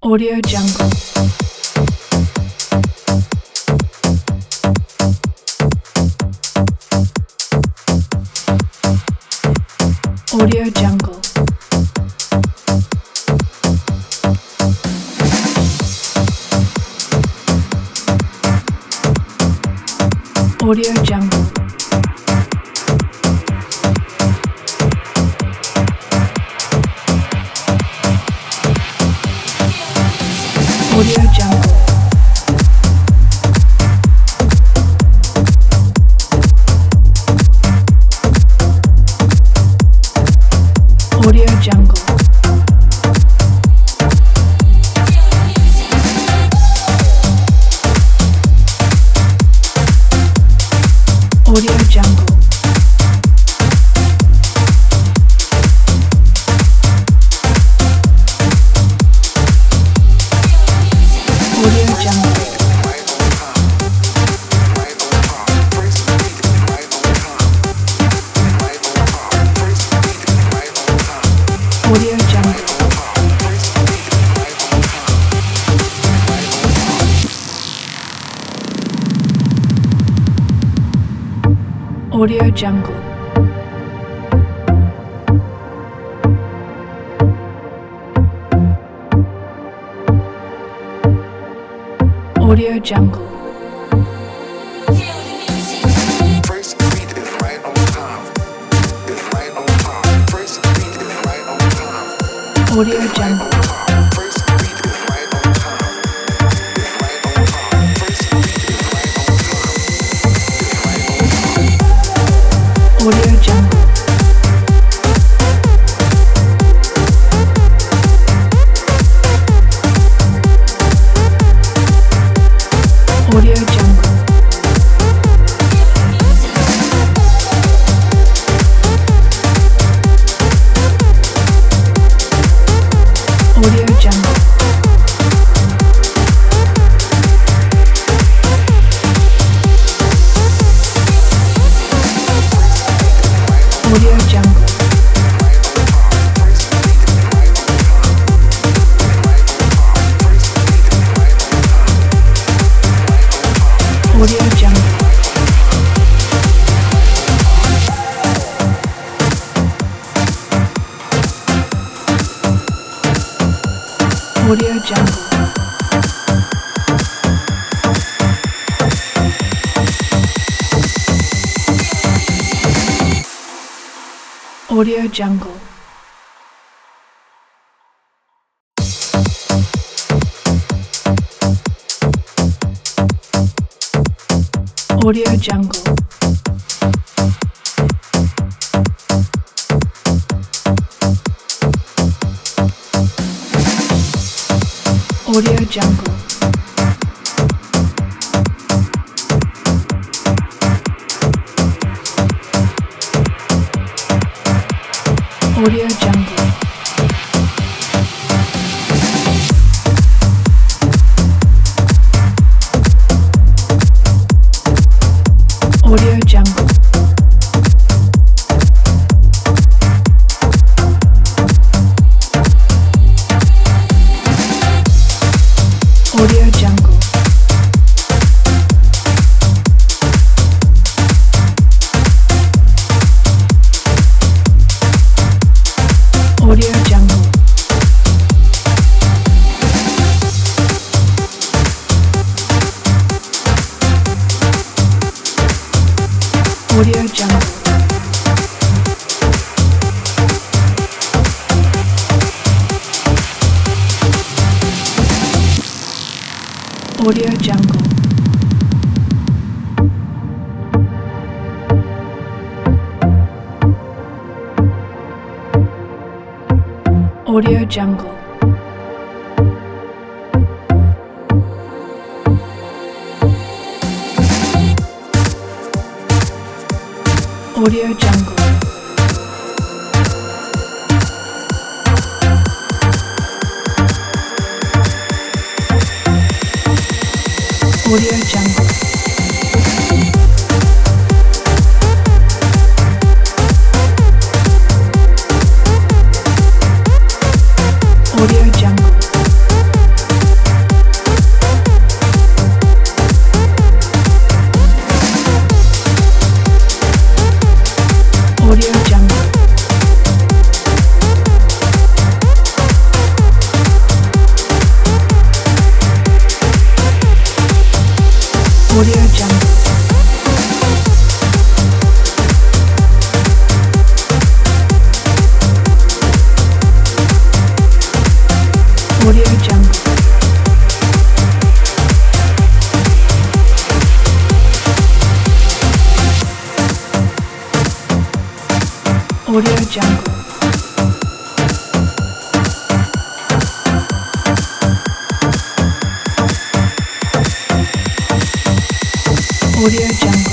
Audio Jungle. Audio Jungle. Audio Jungle. Audio Jungle. Audio Jungle. Audio Jungle. Audio Jungle. Audio Jungle. Audio Jungle. Audio Jungle. First beat is right on time. It's right on time. First beat is right on time. Audio Jungle. First beat is right on time. It's right on time. First beat is right on time. It's right on time. Audio Jungle. Audio Jungle. Audio Jungle. Audio Jungle. Audio Jungle. Audio Jungle. Audio Jungle. Audio Jungle. Audio Jungle. Audio Jungle. Audio Jungle. Audio Jungle. Audio Jungle. Audio Jungle. Audio Jungle. Audio Jungle. Audio Jungle. Audio Jungle. Audio Jungle. Audio Jungle. Audio Jungle. Audio Jungle.